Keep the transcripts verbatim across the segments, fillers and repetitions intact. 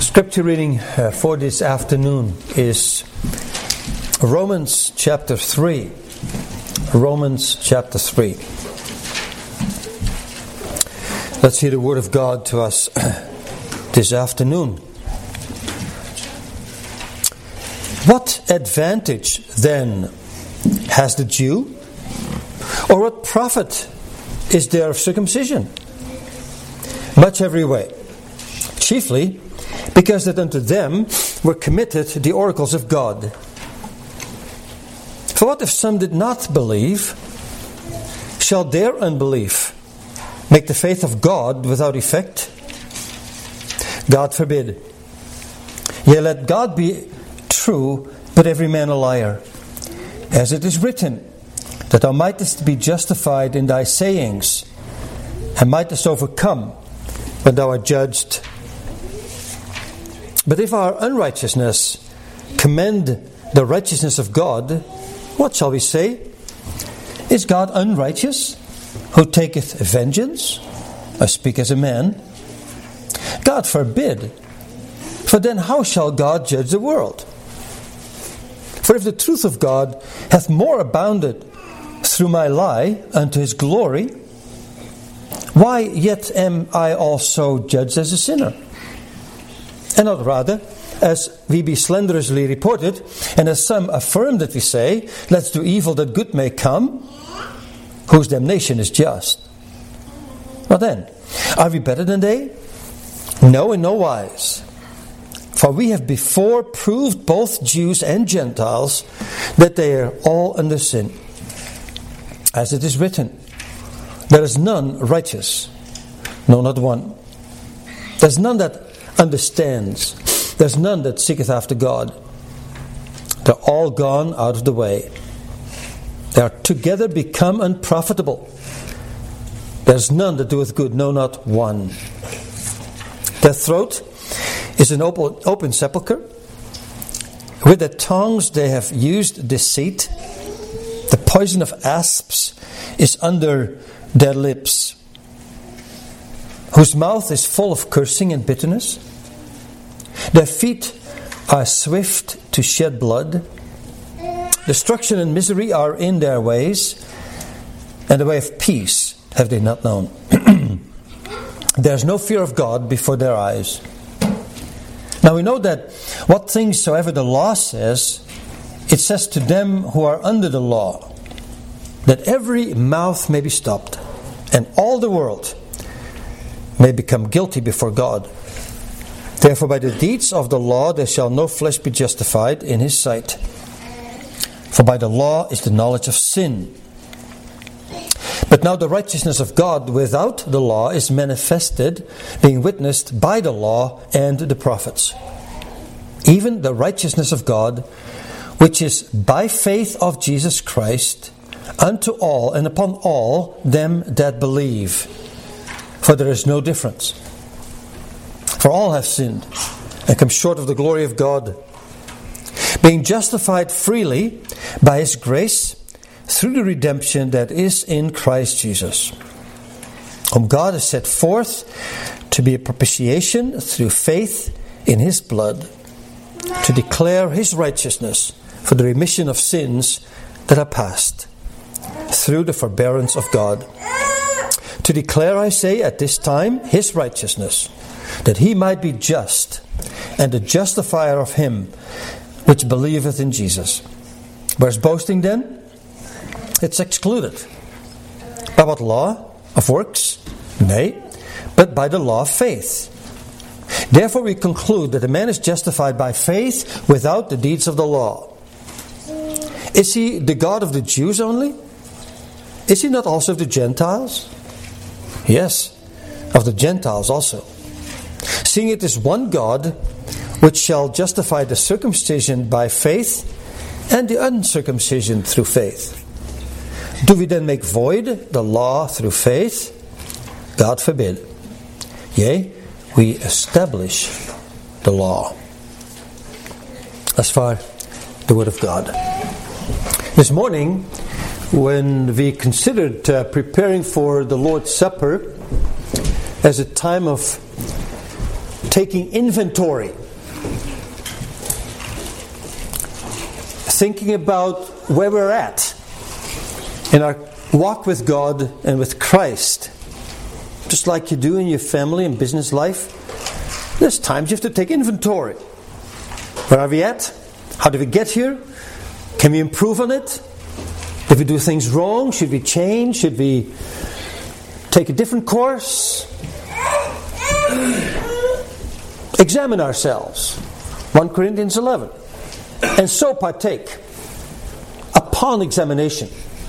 Scripture reading uh, for this afternoon is Romans chapter three. Romans chapter three. Let's hear the word of God to us this afternoon. What advantage then has the Jew? Or what profit is there of circumcision? Much every way. Chiefly because that unto them were committed the oracles of God. For what if some did not believe? Shall their unbelief make the faith of God without effect? God forbid. Yea, let God be true, but every man a liar. As it is written, that thou mightest be justified in thy sayings, and mightest overcome when thou art judged. But if our unrighteousness commend the righteousness of God, what shall we say? Is God unrighteous, who taketh vengeance? I speak as a man. God forbid. For then how shall God judge the world? For if the truth of God hath more abounded through my lie unto his glory, why yet am I also judged as a sinner? And not rather, as we be slanderously reported, and as some affirm that we say, let's do evil that good may come, whose damnation is just. Well then, are we better than they? No, in no wise. For we have before proved both Jews and Gentiles that they are all under sin. As it is written, there is none righteous, no, not one. There's none that understands. There's none that seeketh after God. They're all gone out of the way. They are together become unprofitable. There's none that doeth good, no, not one. Their throat is an open, open sepulchre. With their tongues they have used deceit. The poison of asps is under their lips, whose mouth is full of cursing and bitterness. Their feet are swift to shed blood. Destruction and misery are in their ways, and the way of peace have they not known. There is no fear of God before their eyes. Now we know that what things soever the law says, it says to them who are under the law, that every mouth may be stopped, and all the world may become guilty before God. Therefore by the deeds of the law there shall no flesh be justified in his sight. For by the law is the knowledge of sin. But now the righteousness of God without the law is manifested, being witnessed by the law and the prophets. Even the righteousness of God, which is by faith of Jesus Christ, unto all and upon all them that believe. For there is no difference. For all have sinned and come short of the glory of God, being justified freely by his grace through the redemption that is in Christ Jesus, whom God has set forth to be a propitiation through faith in his blood, to declare his righteousness for the remission of sins that are past, through the forbearance of God. To declare, I say, at this time, his righteousness, that he might be just, and the justifier of him which believeth in Jesus. Where's boasting then? It's excluded. By what law? Of works? Nay, but by the law of faith. Therefore we conclude that a man is justified by faith without the deeds of the law. Is he the God of the Jews only? Is he not also of the Gentiles? Yes, of the Gentiles also. Seeing it is one God, which shall justify the circumcision by faith, and the uncircumcision through faith. Do we then make void the law through faith? God forbid. Yea, we establish the law. As far the word of God. This morning, when we considered uh, preparing for the Lord's Supper as a time of taking inventory, thinking about where we're at in our walk with God and with Christ. Just like you do in your family and business life, there's times you have to take inventory. Where are we at? How did we get here? Can we improve on it? If we do things wrong, should we change? Should we take a different course? Examine ourselves. First Corinthians eleven. And so partake upon examination.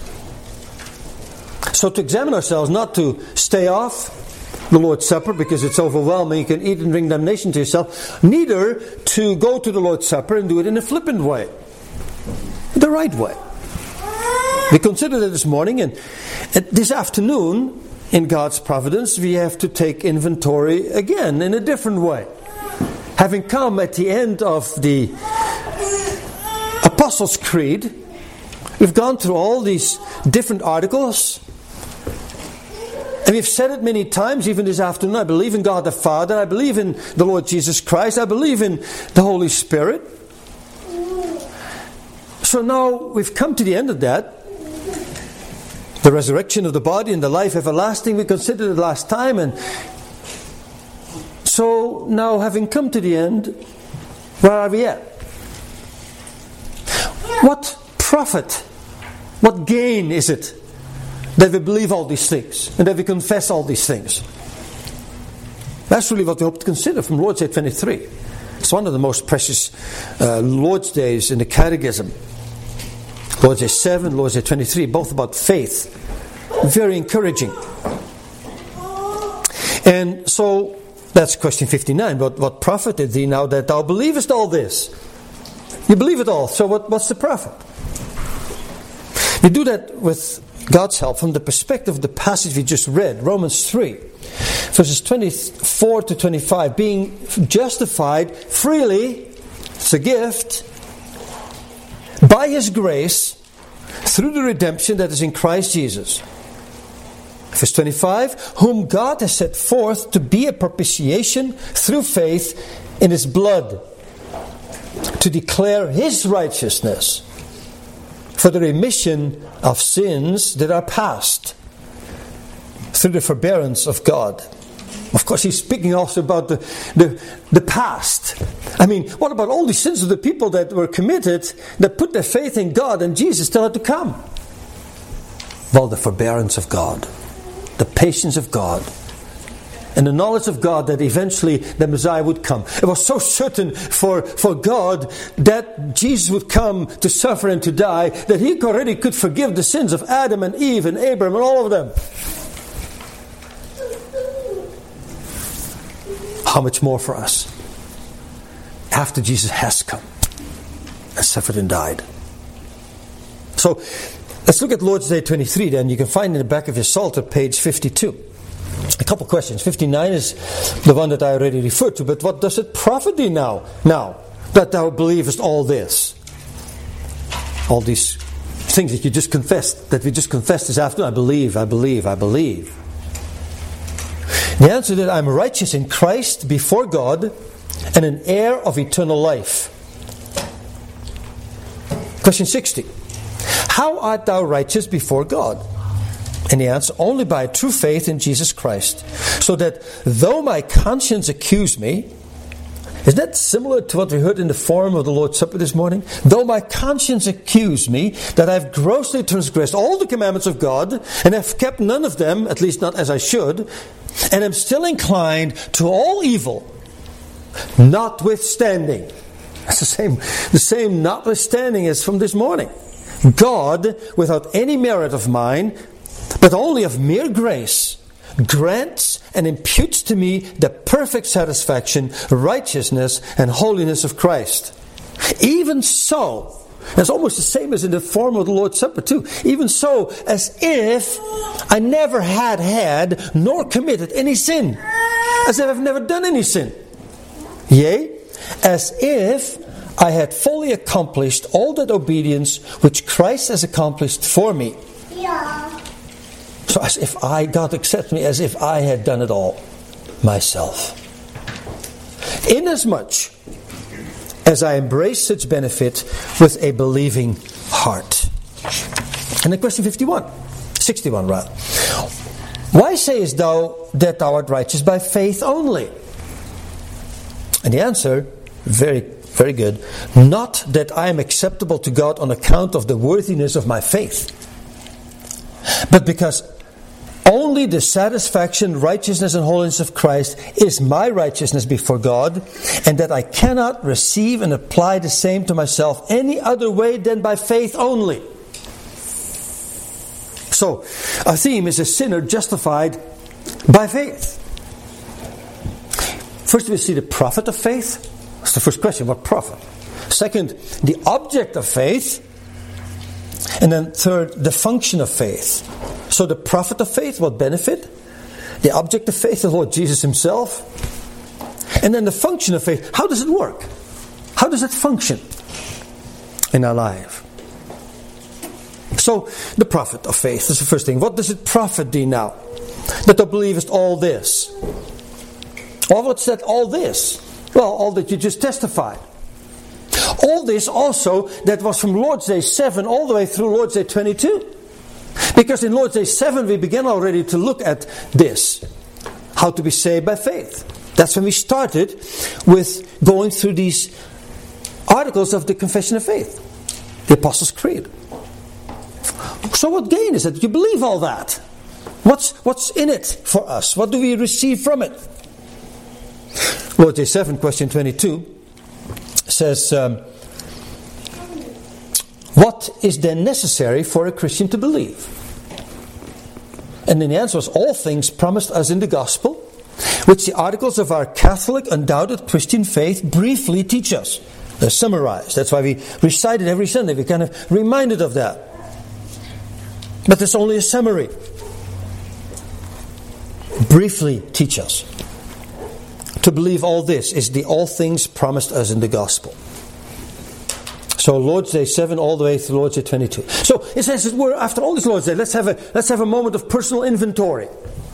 So to examine ourselves, not to stay off the Lord's Supper because it's overwhelming, you can eat and bring damnation to yourself. Neither to go to the Lord's Supper and do it in a flippant way. The right way. We considered it this morning, and this afternoon, in God's providence, we have to take inventory again in a different way. Having come at the end of the Apostles' Creed, we've gone through all these different articles, and we've said it many times, even this afternoon. I believe in God the Father, I believe in the Lord Jesus Christ, I believe in the Holy Spirit. So now we've come to the end of that. The resurrection of the body and the life everlasting, we considered it last time. And so now, having come to the end, where are we at? What profit, what gain is it that we believe all these things and that we confess all these things? That's really what we hope to consider from Lord's Day twenty-three. It's one of the most precious uh, Lord's Days in the Catechism. Lord's Day seven, Lord's Day twenty-three, both about faith. Very encouraging. And so, that's question fifty-nine. What, what profited thee now that thou believest all this? You believe it all, so what, what's the profit? We do that with God's help from the perspective of the passage we just read, Romans three, verses twenty-four to twenty-five. Being justified freely, it's a gift, by His grace, through the redemption that is in Christ Jesus. Verse twenty-five, whom God has set forth to be a propitiation through faith in His blood, to declare His righteousness for the remission of sins that are past, through the forbearance of God. Of course, he's speaking also about the, the, the past. I mean, what about all the sins of the people that were committed, that put their faith in God and Jesus still had to come? Well, the forbearance of God, the patience of God, and the knowledge of God that eventually the Messiah would come. It was so certain for, for God that Jesus would come to suffer and to die, that He already could forgive the sins of Adam and Eve and Abraham and all of them. How much more for us after Jesus has come and suffered and died. So let's look at Lord's Day twenty-three then. You can find in the back of your Psalter, page fifty-two. A couple questions. fifty-nine is the one that I already referred to. But what does it profit thee now? Now that thou believest all this. All these things that you just confessed, that we just confessed this afternoon. I believe, I believe, I believe. The answer is that I'm righteous in Christ before God and an heir of eternal life. Question sixty. How art thou righteous before God? And the answer, only by true faith in Jesus Christ. So that though my conscience accuse me, is that similar to what we heard in the form of the Lord's Supper this morning? Though my conscience accuse me that I've grossly transgressed all the commandments of God and have kept none of them, at least not as I should, and am still inclined to all evil, notwithstanding. That's the same, the same notwithstanding as from this morning. God, without any merit of mine, but only of mere grace, grants and imputes to me the perfect satisfaction, righteousness, and holiness of Christ. Even so, it's almost the same as in the form of the Lord's Supper too. Even so, as if I never had had nor committed any sin. As if I've never done any sin. Yea, as if I had fully accomplished all that obedience which Christ has accomplished for me. Yeah. So as if I, God accepts me as if I had done it all myself. inasmuch as I embrace such benefit with a believing heart. And then question fifty-one, sixty-one rather. Why sayest thou that thou art righteous by faith only? And the answer, very, very good. Not that I am acceptable to God on account of the worthiness of my faith, but because only the satisfaction, righteousness, and holiness of Christ is my righteousness before God, and that I cannot receive and apply the same to myself any other way than by faith only. So, our theme is a sinner justified by faith. First we see the profit of faith. That's the first question, what profit? Second, the object of faith. And then third, the function of faith. So the profit of faith, what benefit? The object of faith, the Lord Jesus Himself. And then the function of faith, how does it work? How does it function in our life? So, the profit of faith is the first thing. What does it profit thee now? That thou believest all this. Well, what's that all this? Well, all that you just testified. All this also that was from Lord's Day seven all the way through Lord's Day twenty-two. Because in Lord's Day seven we began already to look at this. How to be saved by faith. That's when we started with going through these articles of the Confession of Faith. The Apostles' Creed. So what gain is it? You believe all that. What's what's in it for us? What do we receive from it? Lord's Day seven, question twenty-two, says, um, what is then necessary for a Christian to believe? And then the answer was, all things promised us in the gospel, which the articles of our Catholic, undoubted Christian faith briefly teach us. They're summarized. That's why we recite it every Sunday. We're kind of reminded of that. But it's only a summary. Briefly teach us. To believe all this is the all things promised us in the gospel. So Lord's Day seven all the way through Lord's Day twenty-two. So it says that we're after all this Lord's Day, let's have a let's have a moment of personal inventory.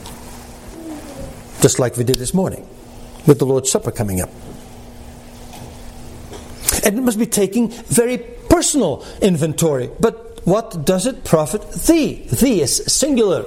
Just like we did this morning with the Lord's Supper coming up. And it must be taking very personal inventory. But what does it profit thee? Thee is singular.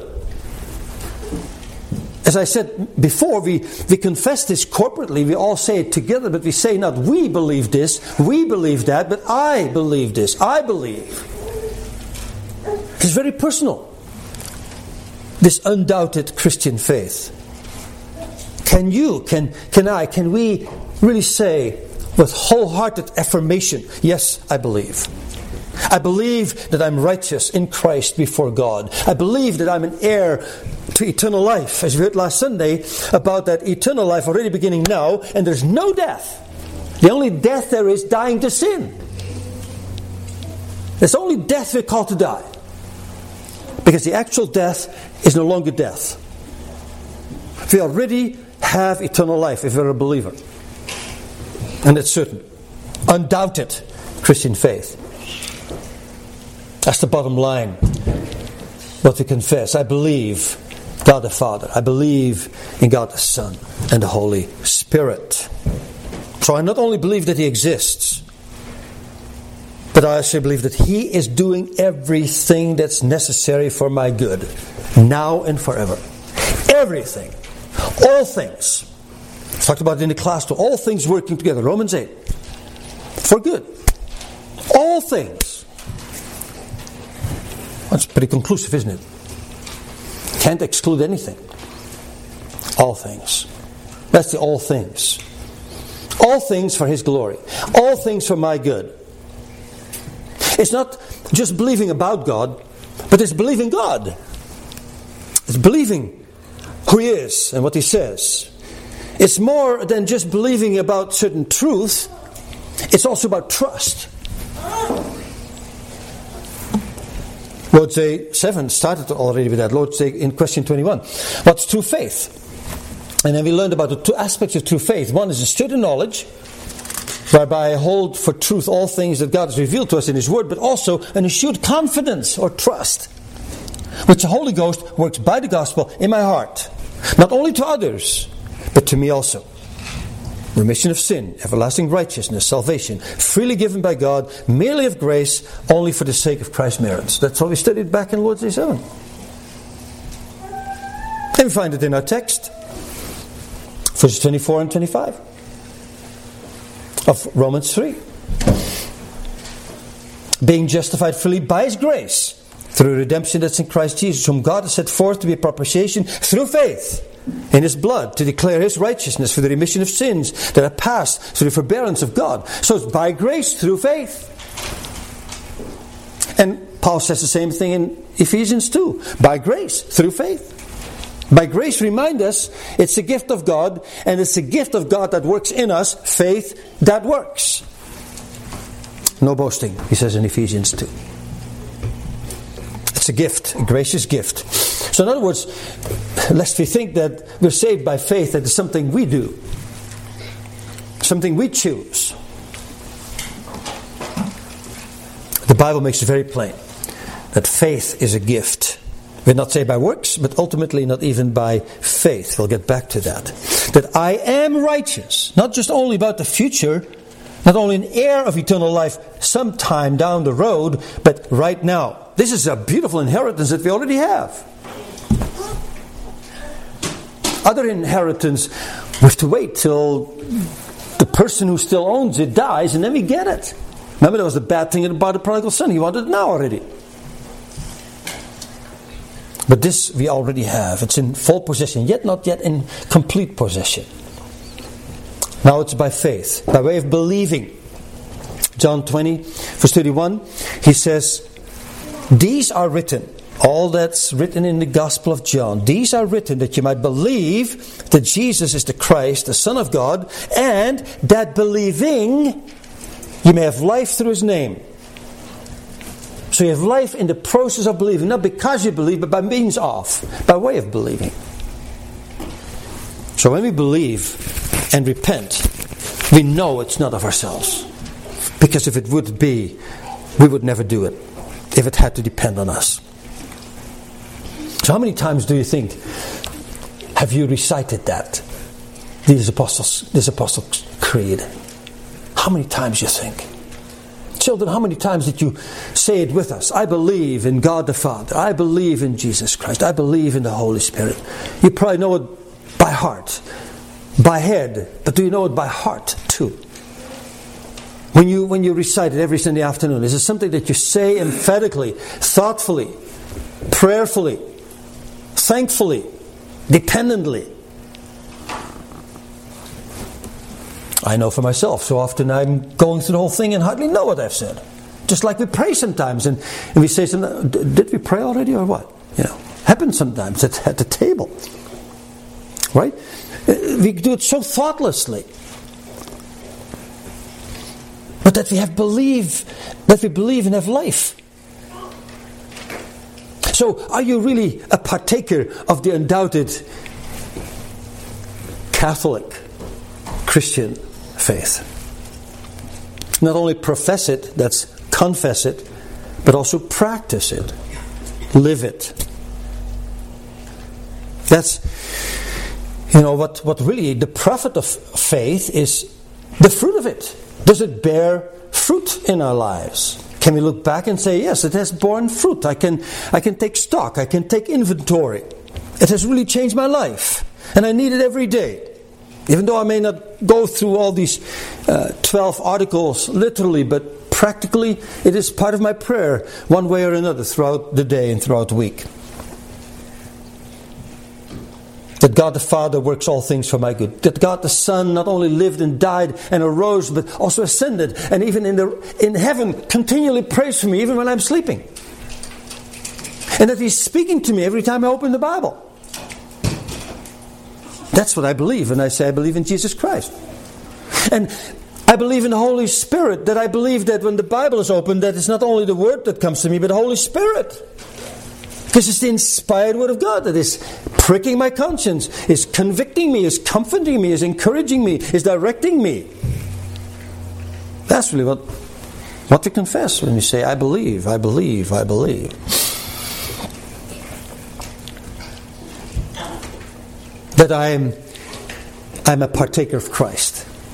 As I said before, we, we confess this corporately. We all say it together, but we say not we believe this, we believe that, but I believe this. I believe. It's very personal. This undoubted Christian faith. Can you, can, can I, can we really say with wholehearted affirmation, yes, I believe. I believe that I'm righteous in Christ before God. I believe that I'm an heir to eternal life. As we heard last Sunday about that eternal life already beginning now, and there's no death. The only death there is dying to sin. There's only death we're called to die. Because the actual death is no longer death. We already have eternal life if we're a believer. And it's certain. Undoubted Christian faith. That's the bottom line. What we confess. I believe God the Father. I believe in God the Son and the Holy Spirit. So I not only believe that He exists, but I also believe that He is doing everything that's necessary for my good, now and forever. Everything. All things. I talked about it in the class too. All things working together. Romans eight. For good. All things. That's pretty conclusive, isn't it? Can't exclude anything. All things. That's the all things. All things for His glory. All things for my good. It's not just believing about God, but it's believing God. It's believing who He is and what He says. It's more than just believing about certain truth. It's also about trust. Lord's Day seven started already with that. Lord's Day in question twenty-one. What's true faith? And then we learned about the two aspects of true faith. One is a certain knowledge, whereby I hold for truth all things that God has revealed to us in His Word, but also an assured confidence or trust, which the Holy Ghost works by the gospel in my heart. Not only to others, but to me also. remission of sin, everlasting righteousness, salvation, freely given by God, merely of grace, only for the sake of Christ's merits. That's what we studied back in Lord's Day seven. And we find it in our text, verses twenty-four and twenty-five of Romans three. Being justified freely by His grace, through redemption that's in Christ Jesus, whom God has set forth to be a propitiation through faith in His blood, to declare His righteousness for the remission of sins that are passed through the forbearance of God. So it's by grace through faith. And Paul says the same thing in Ephesians two. By grace through faith. By grace, remind us, it's a gift of God, and it's a gift of God that works in us, faith that works. No boasting, he says in Ephesians two. It's a gift, a gracious gift. So in other words, lest we think that we're saved by faith, that it's something we do, something we choose. The Bible makes it very plain that faith is a gift. We're not saved by works, but ultimately not even by faith. We'll get back to that. That I am righteous, not just only about the future, not only an heir of eternal life sometime down the road, but right now. This is a beautiful inheritance that we already have. Other inheritance, we have to wait till the person who still owns it dies, and then we get it. Remember, that was the bad thing about the prodigal son. He wanted it now already. But this we already have. It's in full possession, yet not yet in complete possession. Now it's by faith, by way of believing. John twenty, verse thirty-one, he says, these are written, all that's written in the Gospel of John, these are written that you might believe that Jesus is the Christ, the Son of God, and that believing you may have life through His name. So you have life in the process of believing, not because you believe, but by means of, by way of believing. So when we believe and repent, we know it's not of ourselves. Because if it would be, we would never do it, if it had to depend on us. So how many times do you think have you recited that? These apostles, this Apostles' Creed. How many times you think? Children, how many times did you say it with us? I believe in God the Father. I believe in Jesus Christ. I believe in the Holy Spirit. You probably know it by heart, by head, but do you know it by heart too? When you when you recite it every Sunday afternoon, is it something that you say emphatically, thoughtfully, prayerfully, thankfully, dependently? I know for myself, so often I'm going through the whole thing and hardly know what I've said. Just like we pray sometimes, and, and we say something, did we pray already or what? You know, happens sometimes at, at the table. Right? We do it so thoughtlessly. But that we have believe, that we believe and have life. So, are you really a partaker of the undoubted Catholic Christian faith? Not only profess it, that's confess it, but also practice it, live it. That's, you know, what, what really the profit of faith is the fruit of it. Does it bear fruit in our lives? Can we look back and say, yes, it has borne fruit. I can, I can take stock. I can take inventory. It has really changed my life. And I need it every day. Even though I may not go through all these uh, twelve articles literally, but practically it is part of my prayer one way or another throughout the day and throughout the week. That God the Father works all things for my good. That God the Son not only lived and died and arose, but also ascended, and even in the in heaven continually prays for me even when I'm sleeping. And that He's speaking to me every time I open the Bible. That's what I believe when I say I believe in Jesus Christ. And I believe in the Holy Spirit, that I believe that when the Bible is opened, that it's not only the Word that comes to me, but the Holy Spirit. Because it's the inspired Word of God that is pricking my conscience, is convicting me, is comforting me, is encouraging me, is directing me. That's really what, what we confess when we say, I believe, I believe, I believe. That I'm, I'm a partaker of Christ.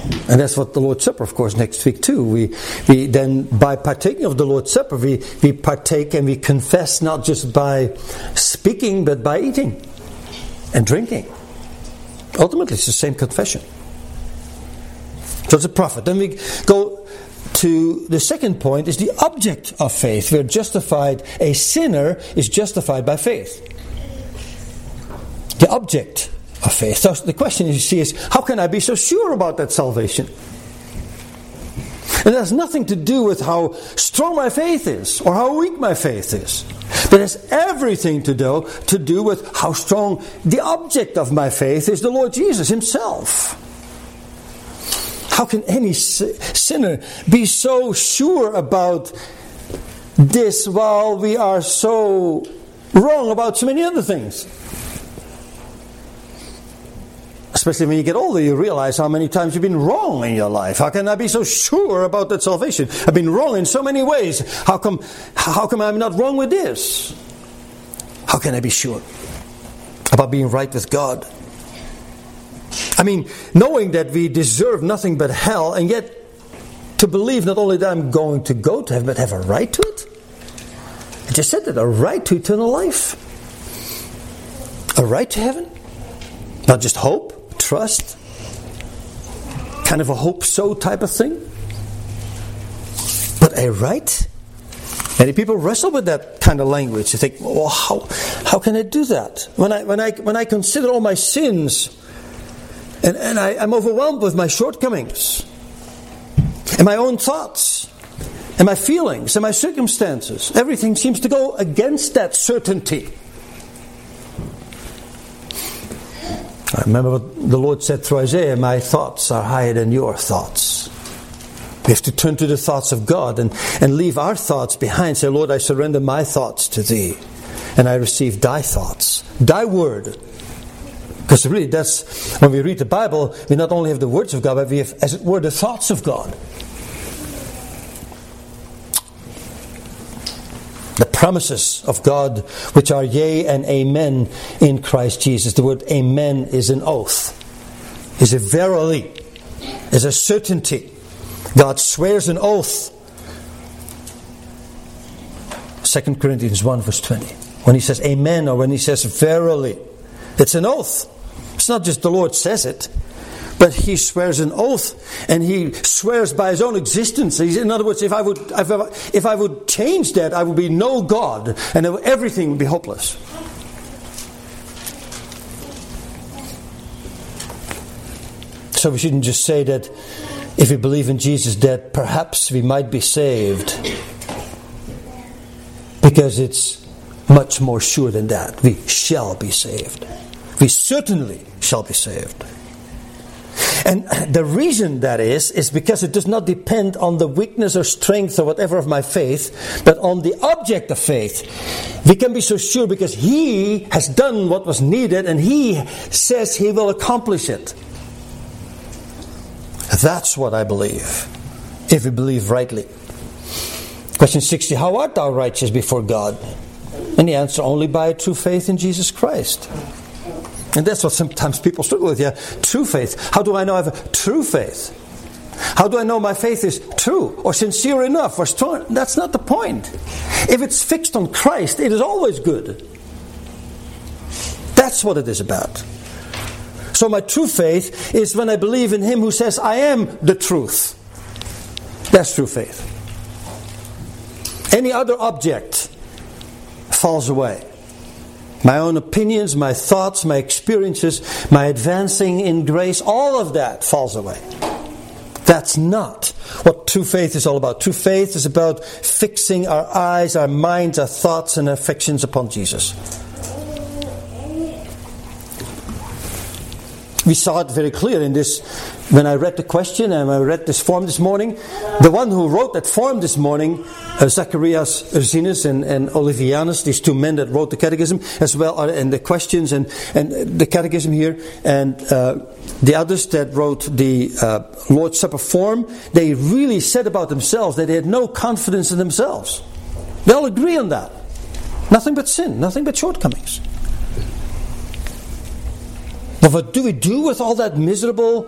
And that's what the Lord's Supper, of course, next week too. We we then, by partaking of the Lord's Supper, we, we partake and we confess not just by speaking, but by eating and drinking. Ultimately, it's the same confession. So it's a prophet. Then we go to the second point, is the object of faith. We're justified, a sinner is justified by faith. The object of faith. So the question you see is, how can I be so sure about that salvation? And it has nothing to do with how strong my faith is or how weak my faith is. But it has everything to do, to do with how strong the object of my faith is, the Lord Jesus Himself. How can any sinner be so sure about this while we are so wrong about so many other things? Especially when you get older, you realize how many times you've been wrong in your life. How can I be so sure about that salvation? I've been wrong in so many ways. How come, how come I'm not wrong with this? How can I be sure about being right with God? I mean, knowing that we deserve nothing but hell, and yet to believe not only that I'm going to go to heaven, but have a right to it. I just said that, a right to eternal life. A right to heaven. Not just hope. Trust, kind of a hope-so type of thing, but a right. Many people wrestle with that kind of language. They think, "Well, how how can I do that when I when I when I consider all my sins, and and I, I'm overwhelmed with my shortcomings, and my own thoughts, and my feelings, and my circumstances. Everything seems to go against that certainty." I remember what the Lord said through Isaiah, "My thoughts are higher than your thoughts." We have to turn to the thoughts of God and, and leave our thoughts behind. Say, "Lord, I surrender my thoughts to Thee, and I receive Thy thoughts, Thy word." Because really, that's when we read the Bible, we not only have the words of God, but we have, as it were, the thoughts of God. The promises of God, which are yea and amen in Christ Jesus. The word amen is an oath, is a verily, is a certainty. God swears an oath. Second Corinthians one verse twenty. When He says amen or when He says verily, it's an oath. It's not just the Lord says it, but He swears an oath, and He swears by His own existence. In other words, if I would, if I, if I would change that, I would be no God, and everything would be hopeless. So we shouldn't just say that if we believe in Jesus, that perhaps we might be saved, because it's much more sure than that. We shall be saved. We certainly shall be saved. And the reason that is, is because it does not depend on the weakness or strength or whatever of my faith, but on the object of faith. We can be so sure because He has done what was needed, and He says He will accomplish it. That's what I believe, if we believe rightly. Question sixty, how art thou righteous before God? And the answer, only by true faith in Jesus Christ. And that's what sometimes people struggle with. Yeah, true faith. How do I know I have a true faith? How do I know my faith is true or sincere enough or strong? That's not the point. If it's fixed on Christ, it is always good. That's what it is about. So my true faith is when I believe in Him who says, I am the truth. That's true faith. Any other object falls away. My own opinions, my thoughts, my experiences, my advancing in grace, all of that falls away. That's not what true faith is all about. True faith is about fixing our eyes, our minds, our thoughts and affections upon Jesus. We saw it very clear in this, when I read the question and I read this form this morning. The one who wrote that form this morning, uh, Zacharias Ursinus and, and Olivianus, these two men that wrote the catechism, as well, and the questions and, and the catechism here, and uh, the others that wrote the uh, Lord's Supper form, they really said about themselves that they had no confidence in themselves. They all agree on that. Nothing but sin, nothing but shortcomings. But what do we do with all that miserable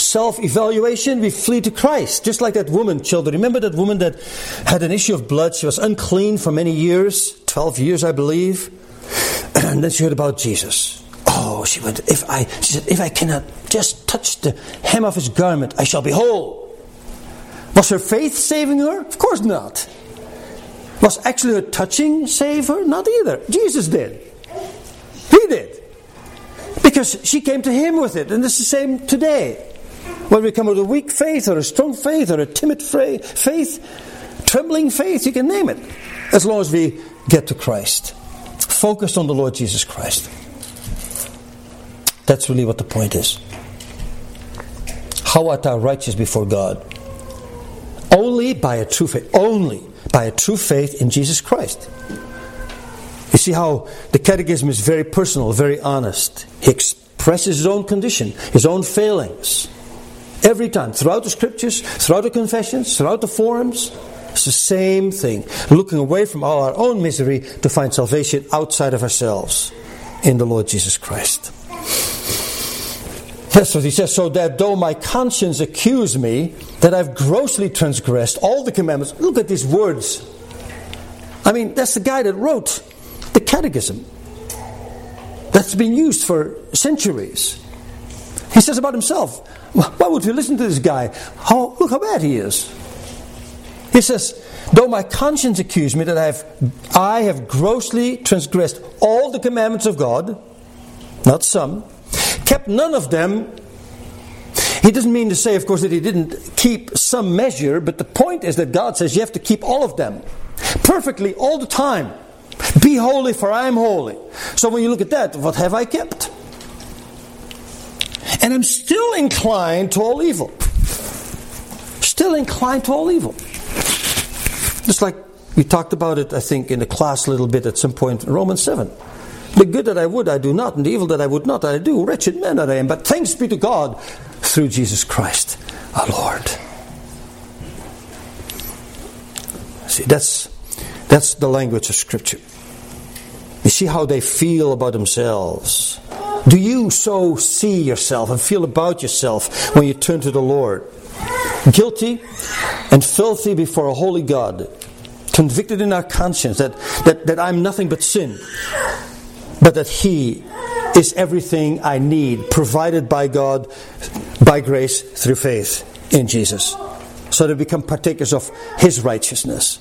self-evaluation, we flee to Christ. Just like that woman, children. Remember that woman that had an issue of blood? She was unclean for many years, twelve years I believe. And then she heard about Jesus. Oh, she went, if I, she said, if I cannot just touch the hem of his garment, I shall be whole. Was her faith saving her? Of course not. Was actually her touching save her? Not either. Jesus did. He did. Because she came to him with it. And it's the same today. Whether we come with a weak faith or a strong faith or a timid faith, trembling faith, you can name it. As long as we get to Christ. Focused on the Lord Jesus Christ. That's really what the point is. How art thou righteous before God? Only by a true faith. Only by a true faith in Jesus Christ. You see how the Catechism is very personal, very honest. He expresses his own condition, his own failings. Every time, throughout the Scriptures, throughout the confessions, throughout the forums, it's the same thing. Looking away from all our own misery to find salvation outside of ourselves in the Lord Jesus Christ. That's what he says. So that though my conscience accuse me that I've grossly transgressed all the commandments. Look at these words. I mean, that's the guy that wrote the Catechism. That's been used for centuries. He says about himself, why would we listen to this guy? How, look how bad he is. He says, though my conscience accuse me that I have, I have grossly transgressed all the commandments of God, not some, kept none of them. He doesn't mean to say, of course, that he didn't keep some measure, but the point is that God says you have to keep all of them. Perfectly, all the time. Be holy, for I am holy. So when you look at that, what have I kept? And I'm still inclined to all evil. Still inclined to all evil. Just like we talked about it, I think, in the class a little bit at some point in Romans seven. The good that I would, I do not, and the evil that I would not, I do. Wretched man that I am. But thanks be to God through Jesus Christ, our Lord. See, that's that's the language of Scripture. You see how they feel about themselves. Do you so see yourself and feel about yourself when you turn to the Lord? Guilty and filthy before a holy God. Convicted in our conscience that, that, that I'm nothing but sin. But that He is everything I need, provided by God, by grace, through faith in Jesus. So that we become partakers of His righteousness.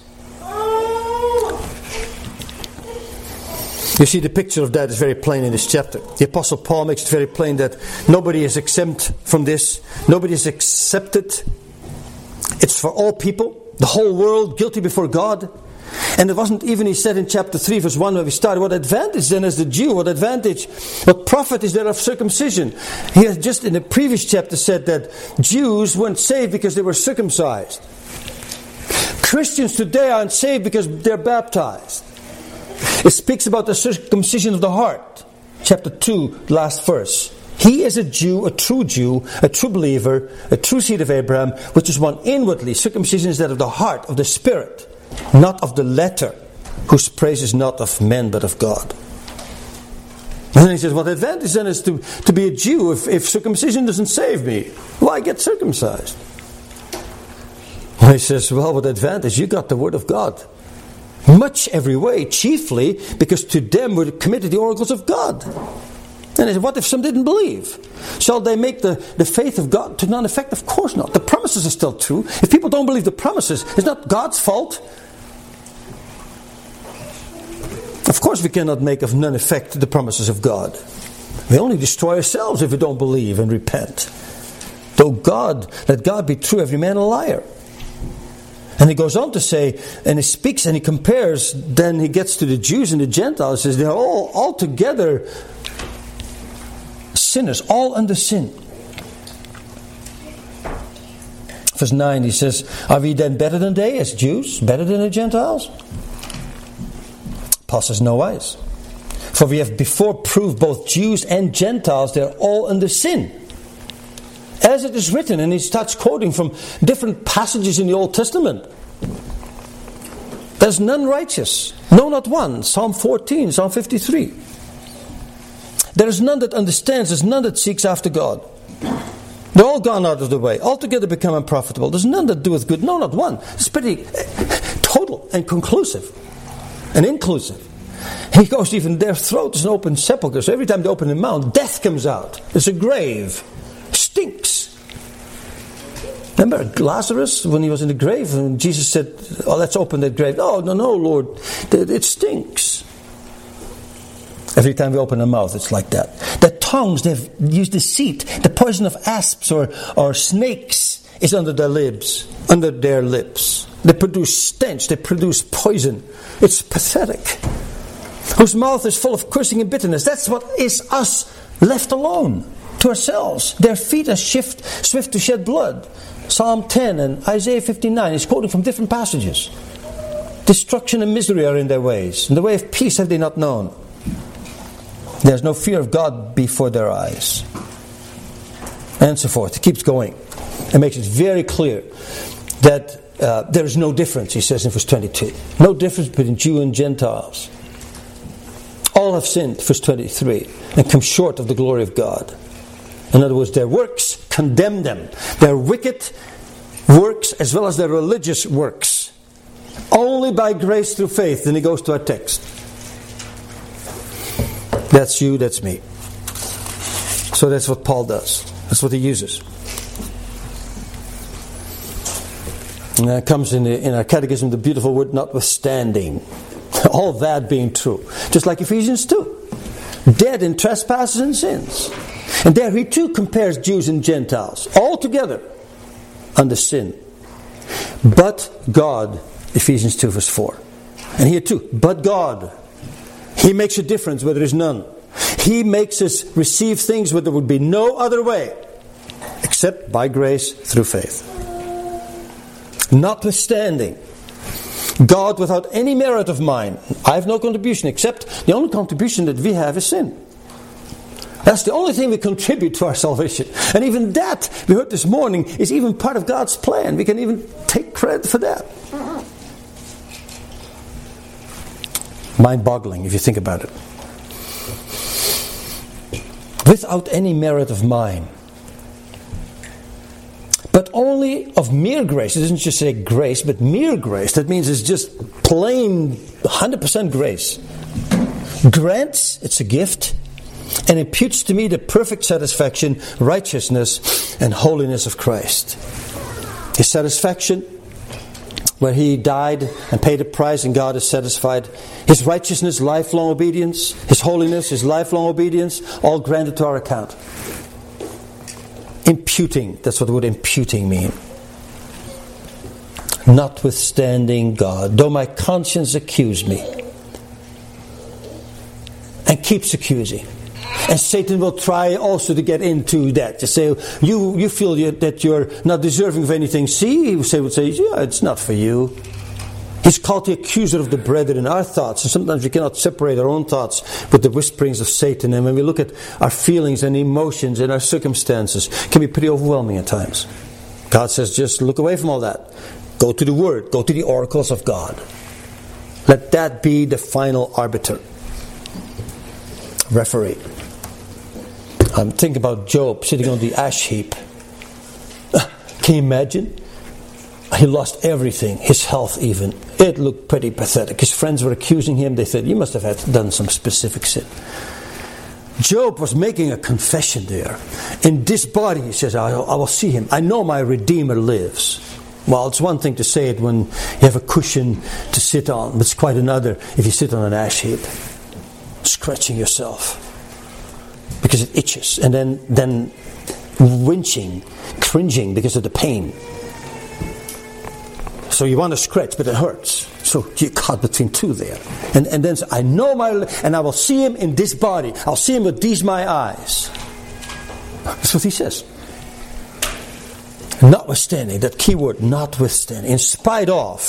You see, the picture of that is very plain in this chapter. The Apostle Paul makes it very plain that nobody is exempt from this. Nobody is accepted. It's for all people. The whole world guilty before God. And it wasn't even, he said in chapter three, verse one, where we started, what advantage then is the Jew? What advantage, what profit is there of circumcision? He has just in the previous chapter said that Jews weren't saved because they were circumcised. Christians today aren't saved because they're baptized. It speaks about the circumcision of the heart. Chapter two, last verse. He is a Jew, a true Jew, a true believer, a true seed of Abraham, which is one inwardly. Circumcision is that of the heart, of the spirit, not of the letter, whose praise is not of men but of God. And then he says, what advantage then is to, to be a Jew if, if circumcision doesn't save me? Why get circumcised? Well, he says, well, what advantage? You got the word of God. Much every way, chiefly because to them were committed the oracles of God. And he said, what if some didn't believe? Shall they make the, the faith of God to none effect? Of course not. The promises are still true. If people don't believe the promises, it's not God's fault. Of course we cannot make of none effect the promises of God. We only destroy ourselves if we don't believe and repent. Though God, let God be true, every man a liar. And he goes on to say, and he speaks and he compares, then he gets to the Jews and the Gentiles, says they're all, all together sinners, all under sin. Verse nine, he says, are we then better than they as Jews? Better than the Gentiles? Paul says, no wise. For we have before proved both Jews and Gentiles, they're all under sin. As it is written, and he starts quoting from different passages in the Old Testament. There's none righteous, no, not one. Psalm fourteen, Psalm fifty-three. There is none that understands, there's none that seeks after God. They're all gone out of the way, altogether become unprofitable. There's none that doeth good, no, not one. It's pretty total and conclusive and inclusive. He goes, even their throat is an open sepulchre. So every time they open their mouth, death comes out. It's a grave. Stinks. Remember Lazarus when he was in the grave, and Jesus said, "Oh, let's open that grave." "Oh, no, no, Lord, it stinks." Every time we open our mouth, it's like that. The tongues, they've used deceit. The poison of asps or, or snakes is under their lips, under their lips. They produce stench. They produce poison. It's pathetic. Whose mouth is full of cursing and bitterness. That's what is us left alone to ourselves. Their feet are shift, swift to shed blood. Psalm ten and Isaiah fifty-nine is quoting from different passages. Destruction and misery are in their ways, and the way of peace have they not known. There's no fear of God before their eyes. And so forth. It keeps going. It makes it very clear that uh, there is no difference, he says in verse twenty-two. No difference between Jew and Gentiles. All have sinned, verse twenty-three, and come short of the glory of God. In other words, their works condemn them. Their wicked works as well as their religious works. Only by grace through faith. Then he goes to our text. That's you, that's me. So that's what Paul does. That's what he uses. And that comes in, the, in our catechism, the beautiful word notwithstanding. All that being true. Just like Ephesians two. Dead in trespasses and sins. And there he too compares Jews and Gentiles. All together under sin. But God, Ephesians two verse four. And here too, but God. He makes a difference where there is none. He makes us receive things where there would be no other way. Except by grace through faith. Notwithstanding. God without any merit of mine. I have no contribution except the only contribution that we have is sin. That's the only thing we contribute to our salvation. And even that, we heard this morning, is even part of God's plan. We can even take credit for that. Mind-boggling if you think about it. Without any merit of mine. But only of mere grace. It doesn't just say grace, but mere grace. That means it's just plain one hundred percent grace. Grants, it's a gift, and imputes to me the perfect satisfaction, righteousness, and holiness of Christ. His satisfaction, where He died and paid a price and God is satisfied. His righteousness, lifelong obedience. His holiness, His lifelong obedience, all granted to our account. Imputing, that's what the word imputing means. Notwithstanding God, though my conscience accuse me, and keeps accusing. And Satan will try also to get into that. To say, you you feel that you're not deserving of anything. See, he would say, would say, yeah, it's not for you. He's called the accuser of the brethren, our thoughts. And sometimes we cannot separate our own thoughts with the whisperings of Satan. And when we look at our feelings and emotions and our circumstances, it can be pretty overwhelming at times. God says, just look away from all that. Go to the Word. Go to the oracles of God. Let that be the final arbiter. Referee. I'm thinking about Job sitting on the ash heap. Can you imagine? He lost everything, his health even. It looked pretty pathetic. His friends were accusing him. They said, you must have had done some specific sin. Job was making a confession there. In this body, he says, I, I will see him. I know my Redeemer lives. Well, it's one thing to say it when you have a cushion to sit on, but it's quite another if you sit on an ash heap, scratching yourself because it itches, and then then winching, cringing because of the pain. So you want to scratch, but it hurts. So you caught between two there. And and then I know my, and I will see him in this body. I'll see him with these my eyes. That's what he says. Notwithstanding, that key word, notwithstanding, in spite of,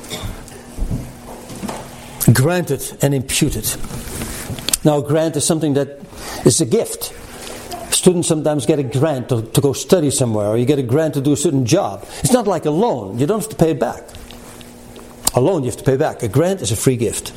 granted and imputed. Now, a grant is something that is a gift. Students sometimes get a grant to, to go study somewhere, or you get a grant to do a certain job. It's not like a loan. You don't have to pay it back. A loan you have to pay back. A grant is a free gift.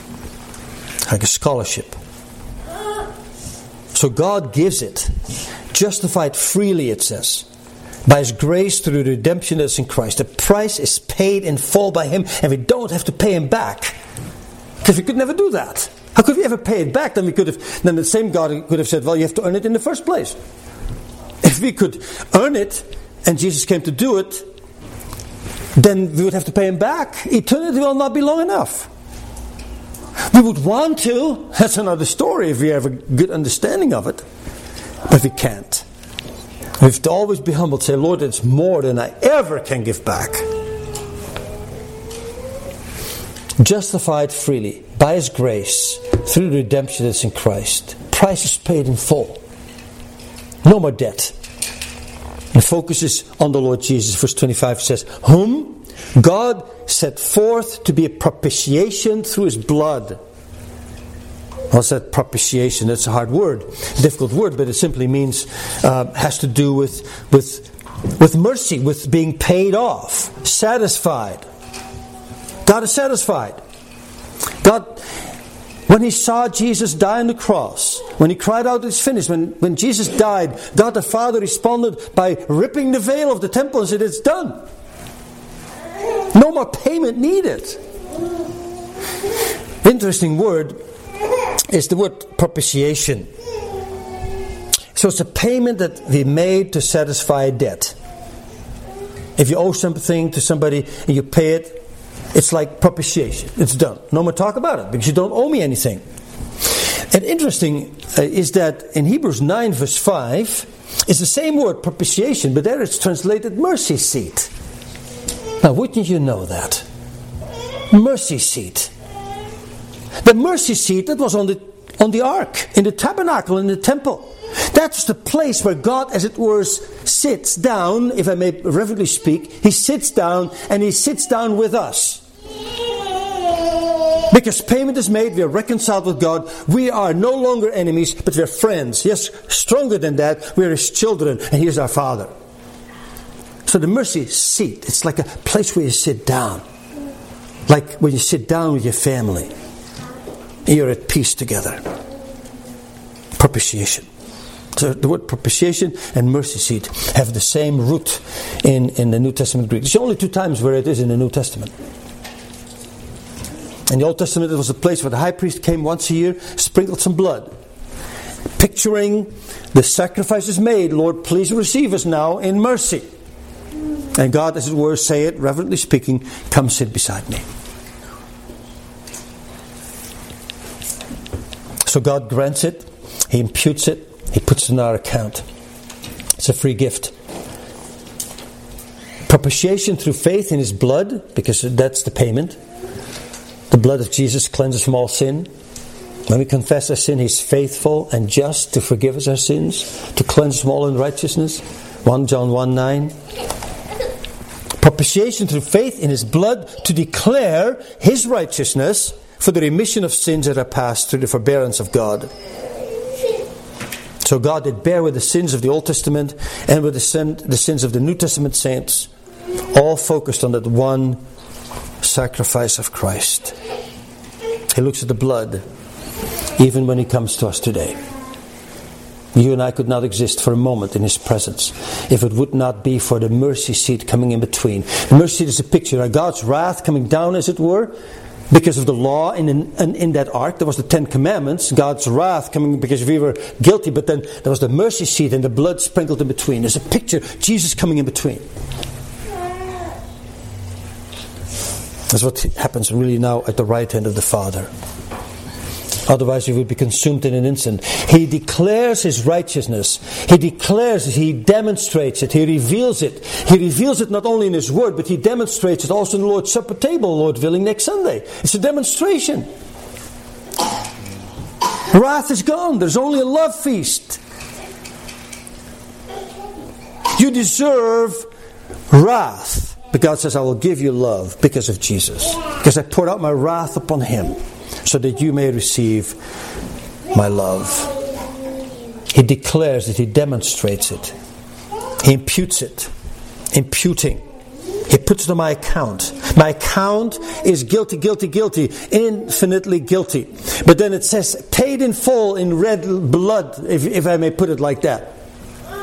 Like a scholarship. So God gives it. Justified freely, it says. By His grace through the redemption that's in Christ. The price is paid in full by Him, and we don't have to pay Him back. Because we could never do that. How could we ever pay it back? Then we could have, then the same God could have said, well, you have to earn it in the first place. If we could earn it, and Jesus came to do it, then we would have to pay Him back. Eternity will not be long enough. We would want to. That's another story if we have a good understanding of it. But we can't. We have to always be humble. Say, Lord, it's more than I ever can give back. Justified freely by His grace through the redemption that's in Christ. Price is paid in full. No more debt. The focus is on the Lord Jesus. Verse twenty-five says, whom God set forth to be a propitiation through His blood. What's that propitiation? That's a hard word, a difficult word, but it simply means, uh, has to do with, with, with mercy, with being paid off, satisfied. God is satisfied. God, when He saw Jesus die on the cross, when He cried out, it's finished, when, when Jesus died, God the Father responded by ripping the veil of the temple and said, it's done. No more payment needed. Interesting word is the word propitiation. So it's a payment that we made to satisfy a debt. If you owe something to somebody and you pay it, it's like propitiation. It's done. No more talk about it because you don't owe me anything. And interesting uh, is that in Hebrews nine verse five, it's the same word propitiation, but there it's translated mercy seat. Now wouldn't you know that? Mercy seat. The mercy seat that was on the on the ark, in the tabernacle, in the temple. That's the place where God, as it were, sits down, if I may reverently speak. He sits down and He sits down with us. Because payment is made, we are reconciled with God. We are no longer enemies, but we are friends. Yes, stronger than that, we are His children, and He is our Father. So the mercy seat, it's like a place where you sit down. Like when you sit down with your family. You're at peace together. Propitiation. So the word propitiation and mercy seat have the same root in, in the New Testament Greek. There's only two times where it is in the New Testament. In the Old Testament, it was a place where the high priest came once a year, sprinkled some blood. Picturing the sacrifices made, Lord, please receive us now in mercy. And God, as it were, say it, reverently speaking, come sit beside me. So God grants it, He imputes it, He puts it in our account. It's a free gift. Propitiation through faith in His blood, because that's the payment. The blood of Jesus cleanses from all sin. When we confess our sin, He's faithful and just to forgive us our sins, to cleanse us from all unrighteousness. First John one nine. Propitiation through faith in His blood to declare His righteousness for the remission of sins that are past through the forbearance of God. So God did bear with the sins of the Old Testament and with the, sin, the sins of the New Testament saints, all focused on that one sacrifice of Christ. He looks at the blood even when He comes to us today. You and I could not exist for a moment in His presence if it would not be for the mercy seat coming in between. The mercy seat is a picture of God's wrath coming down, as it were, because of the law in, in, in that ark. There was the Ten Commandments, God's wrath coming because we were guilty, but then there was the mercy seat and the blood sprinkled in between. There's a picture, Jesus coming in between. That's what happens really now at the right hand of the Father. Otherwise, we would be consumed in an instant. He declares His righteousness. He declares it. He demonstrates it. He reveals it. He reveals it not only in His Word, but He demonstrates it also in the Lord's Supper table, Lord willing, next Sunday. It's a demonstration. Wrath is gone. There's only a love feast. You deserve wrath. But God says, I will give you love because of Jesus. Because I poured out my wrath upon Him, so that you may receive my love. He declares it. He demonstrates it. He imputes it. Imputing. He puts it on my account. My account is guilty, guilty, guilty. Infinitely guilty. But then it says, paid in full in red blood, if, if I may put it like that.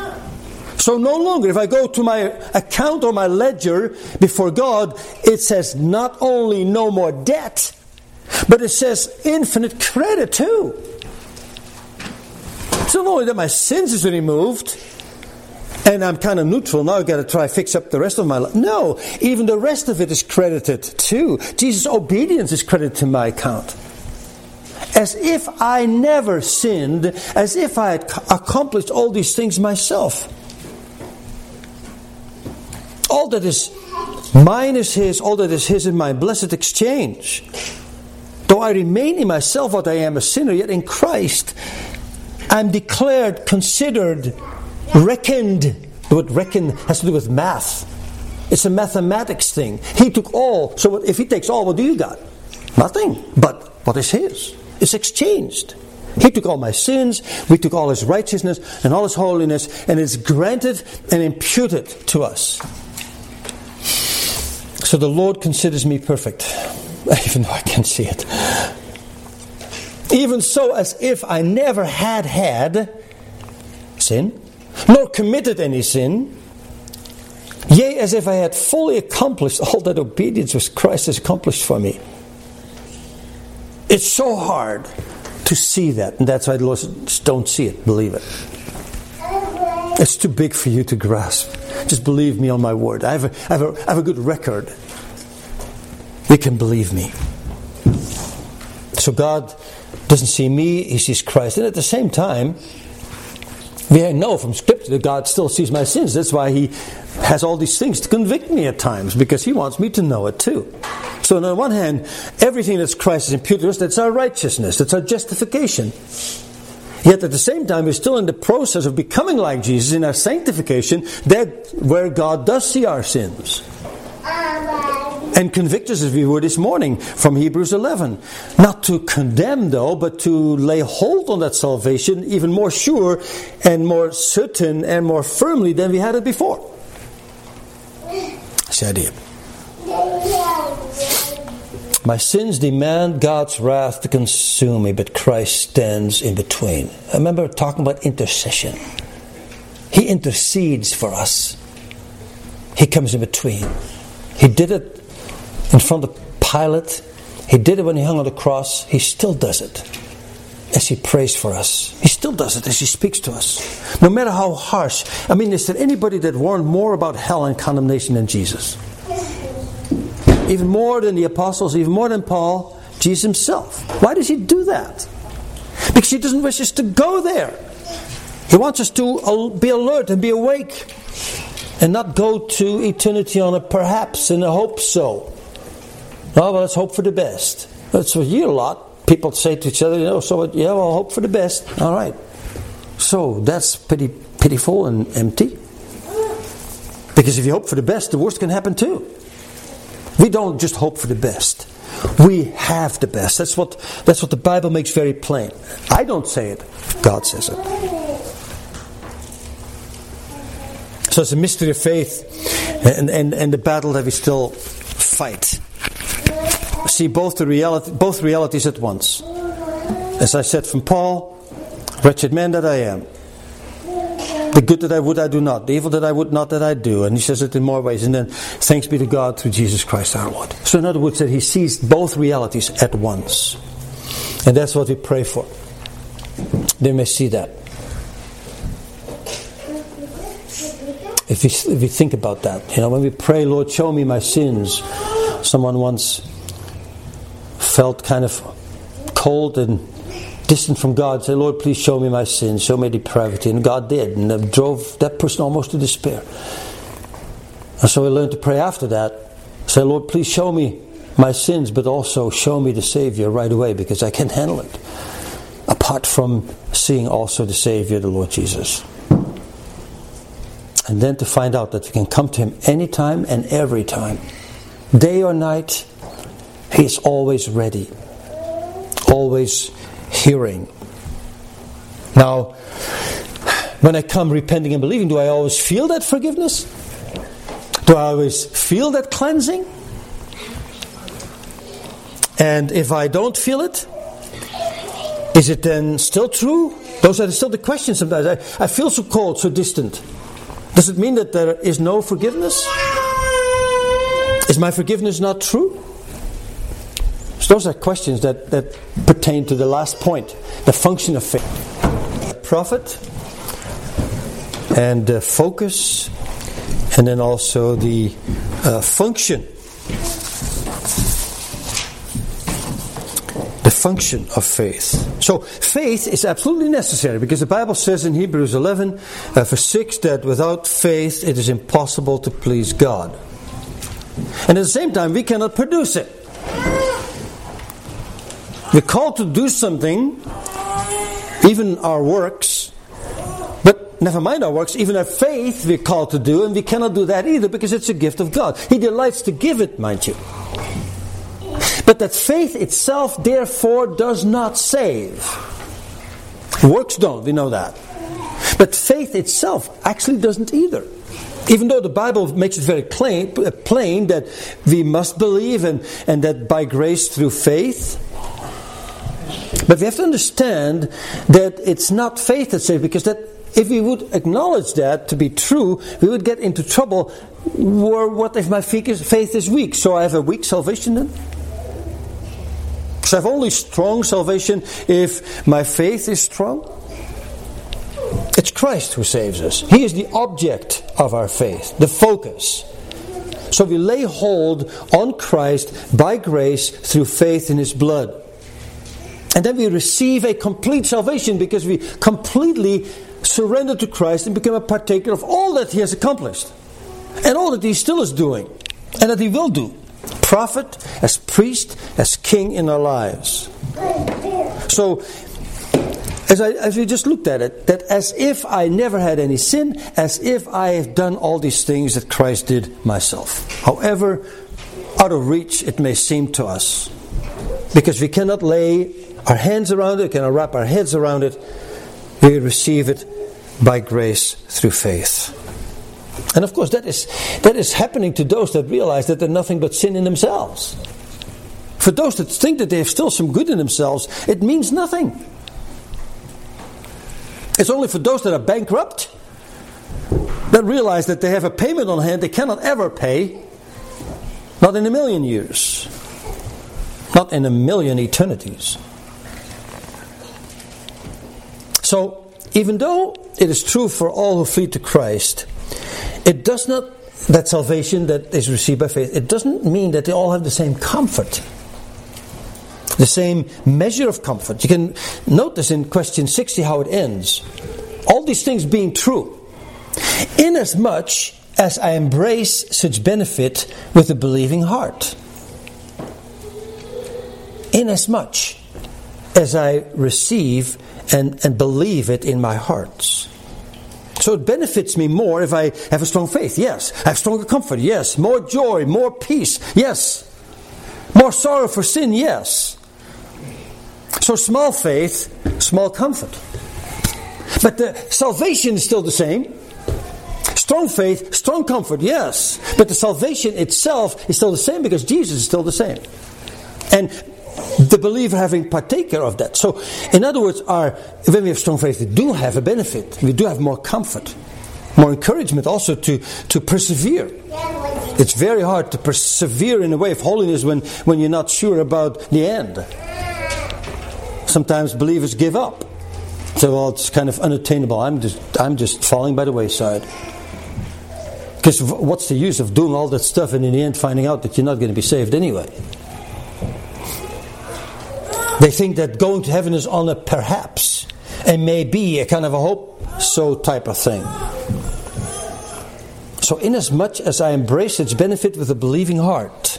So no longer, if I go to my account or my ledger before God, it says not only no more debt, but it says infinite credit too. It's not only that my sins is removed, and I'm kind of neutral, now I've got to try to fix up the rest of my life. No, even the rest of it is credited too. Jesus' obedience is credited to my account. As if I never sinned, as if I had accomplished all these things myself. All that is mine is His, all that is His is my blessed exchange. Though I remain in myself what I am, a sinner, yet in Christ I'm declared, considered, reckoned. The word reckon has to do with math. It's a mathematics thing. He took all. So if He takes all, what do you got? Nothing. But what is His? It's exchanged. He took all my sins, we took all His righteousness and all His holiness, and it's granted and imputed to us. So the Lord considers me perfect, even though I can't see it. Even so, as if I never had had sin, nor committed any sin, yea, as if I had fully accomplished all that obedience which Christ has accomplished for me. It's so hard to see that, and that's why the Lord says, don't see it, believe it. It's too big for you to grasp. Just believe me on my word. I have a, I have a, I have a good record. You can believe me. So God doesn't see me, He sees Christ. And at the same time, we know from Scripture that God still sees my sins. That's why He has all these things to convict me at times, because He wants me to know it too. So on the one hand, everything that's Christ is imputed to us, that's our righteousness, that's our justification. Yet at the same time, we're still in the process of becoming like Jesus in our sanctification, that where God does see our sins. And convict us, as we were this morning from Hebrews eleven. Not to condemn though, but to lay hold on that salvation even more sure and more certain and more firmly than we had it before. That's the idea. My sins demand God's wrath to consume me, but Christ stands in between. I remember talking about intercession. He intercedes for us. He comes in between. He did it in front of Pilate. He did it when He hung on the cross. He still does it as He prays for us. He still does it as He speaks to us. No matter how harsh. I mean, is there anybody that warned more about hell and condemnation than Jesus? Even more than the apostles, even more than Paul, Jesus Himself. Why does He do that? Because He doesn't wish us to go there. He wants us to be alert and be awake, and not go to eternity on a perhaps and a hope so. Oh, well, let's hope for the best. That's what you hear a lot. People say to each other, you know, so yeah, well, hope for the best. All right. So that's pretty pitiful and empty. Because if you hope for the best, the worst can happen too. We don't just hope for the best. We have the best. That's what that's what the Bible makes very plain. I don't say it. God says it. So it's a mystery of faith, and, and, and the battle that we still fight. See both the reality, both realities at once. As I said from Paul, wretched man that I am. The good that I would, I do not. The evil that I would not, that I do. And he says it in more ways. And then, thanks be to God through Jesus Christ our Lord. So in other words, that He sees both realities at once. And that's what we pray for. They may see that. If we, if we think about that. You know, when we pray, Lord, show me my sins. Someone once felt kind of cold and distant from God, say, Lord, please show me my sins, show me depravity. And God did, and it drove that person almost to despair. And so we learned to pray after that. Say, Lord, please show me my sins, but also show me the Savior right away, because I can't handle it. Apart from seeing also the Savior, the Lord Jesus. And then to find out that we can come to Him anytime and every time. Day or night, He is always ready. Always hearing. Now, when I come repenting and believing, do I always feel that forgiveness? Do I always feel that cleansing? And if I don't feel it, is it then still true? Those are still the questions sometimes. I, I feel so cold, so distant. Does it mean that there is no forgiveness? Is my forgiveness not true? So those are questions that, that pertain to the last point, the function of faith. Profit and uh, focus, and then also the uh, function. The function of faith. So faith is absolutely necessary, because the Bible says in Hebrews eleven, uh, verse six, that without faith it is impossible to please God. And at the same time, we cannot produce it. We're called to do something, even our works, but never mind our works, even our faith we're called to do, and we cannot do that either, because it's a gift of God. He delights to give it, mind you. But that faith itself, therefore, does not save. Works don't, we know that. But faith itself actually doesn't either. Even though the Bible makes it very plain, plain that we must believe and, and that by grace through faith. But we have to understand that it's not faith that saves, because that if we would acknowledge that to be true, we would get into trouble. Or what if my faith is weak? So I have a weak salvation then? So I have only strong salvation if my faith is strong? It's Christ who saves us. He is the object of our faith, the focus. So we lay hold on Christ by grace through faith in His blood. And then we receive a complete salvation, because we completely surrender to Christ and become a partaker of all that He has accomplished. And all that He still is doing. And that He will do. Prophet, as priest, as king in our lives. So, as, I, as we just looked at it, that as if I never had any sin, as if I have done all these things that Christ did myself. However out of reach it may seem to us. Because we cannot lay our hands around it, we cannot wrap our heads around it. We receive it by grace through faith. And of course that is that is happening to those that realize that they're nothing but sin in themselves. For those that think that they have still some good in themselves, it means nothing. It's only for those that are bankrupt, that realize that they have a payment on hand they cannot ever pay. Not in a million years. Not in a million eternities. So, even though it is true for all who flee to Christ, it does not, that salvation that is received by faith, it doesn't mean that they all have the same comfort. The same measure of comfort. You can notice in question sixty how it ends. All these things being true. Inasmuch as I embrace such benefit with a believing heart. Inasmuch as I receive and, and believe it in my heart. So it benefits me more if I have a strong faith. Yes. I have stronger comfort. Yes. More joy. More peace. Yes. More sorrow for sin. Yes. So small faith, small comfort. But the salvation is still the same. Strong faith, strong comfort. Yes. But the salvation itself is still the same, because Jesus is still the same. And the believer having partaker of that. So, in other words, our when we have strong faith, we do have a benefit. We do have more comfort, more encouragement also to, to persevere. It's very hard to persevere in a way of holiness when, when you're not sure about the end. Sometimes believers give up. So, well, it's kind of unattainable. I'm just I'm just falling by the wayside. Because what's the use of doing all that stuff and in the end finding out that you're not going to be saved anyway? They think that going to heaven is on a perhaps, and maybe a kind of a hope-so type of thing. So inasmuch as I embrace its benefit with a believing heart.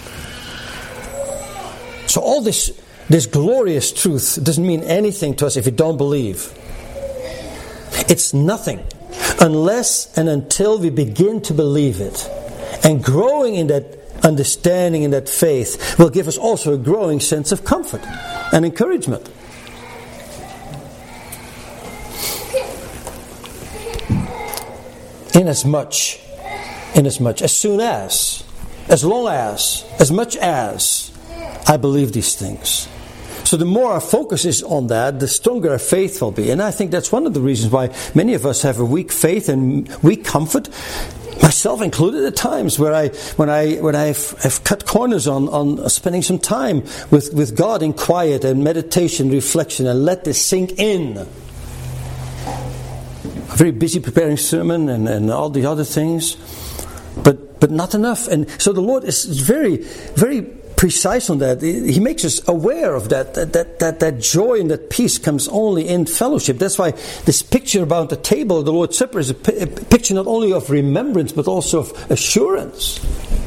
So all this, this glorious truth doesn't mean anything to us if we don't believe. It's nothing unless and until we begin to believe it. And growing in that understanding and that faith will give us also a growing sense of comfort and encouragement. Inasmuch, inasmuch, as soon as, as long as, as much as I believe these things. So the more our focus is on that, the stronger our faith will be. And I think that's one of the reasons why many of us have a weak faith and weak comfort, myself included at times, where I, when I, when I've, I've cut corners on, on spending some time with, with God in quiet and meditation, reflection, and let this sink in. I'm very busy preparing sermon and, and all the other things, but but not enough. And so the Lord is very, very precise on that. He makes us aware of that. That that that, that joy and that peace comes only in fellowship. That's why this picture about the table, the Lord's Supper, is a, p- a picture not only of remembrance but also of assurance.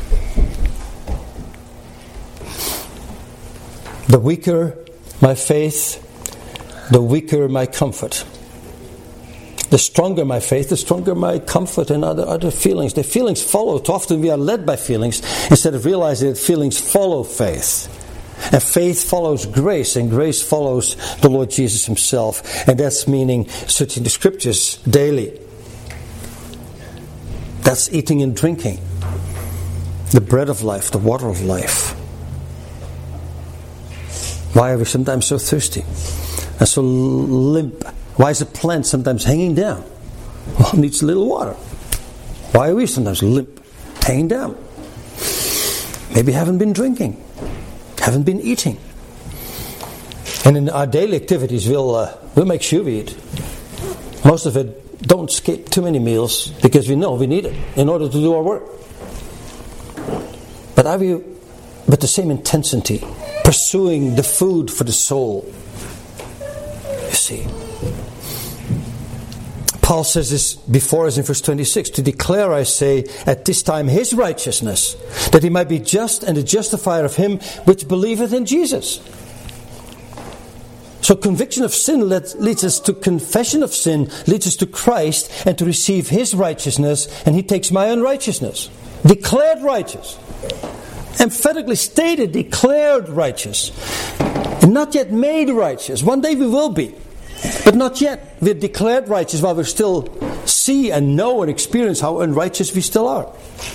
The weaker my faith, the weaker my comfort. The stronger my faith, the stronger my comfort and other other feelings. The feelings follow. Too often we are led by feelings instead of realizing that feelings follow faith. And faith follows grace, and grace follows the Lord Jesus Himself. And that's meaning searching the Scriptures daily. That's eating and drinking. The bread of life, the water of life. Why are we sometimes so thirsty and so limp? Why is a plant sometimes hanging down? Well, it needs a little water. Why are we sometimes limp, hanging down? Maybe haven't been drinking, haven't been eating. And in our daily activities, we'll, uh, we'll make sure we eat. Most of it, don't skip too many meals, because we know we need it in order to do our work. But are we with the same intensity, pursuing the food for the soul? You see. Paul says this before us in verse twenty-six, to declare, I say, at this time His righteousness, that He might be just and the justifier of him which believeth in Jesus. So conviction of sin leads us to confession of sin, leads us to Christ, and to receive His righteousness, and He takes my unrighteousness. Declared righteous. Emphatically stated, declared righteous. And not yet made righteous. One day we will be. But not yet. We're declared righteous while we still see and know and experience how unrighteous we still are.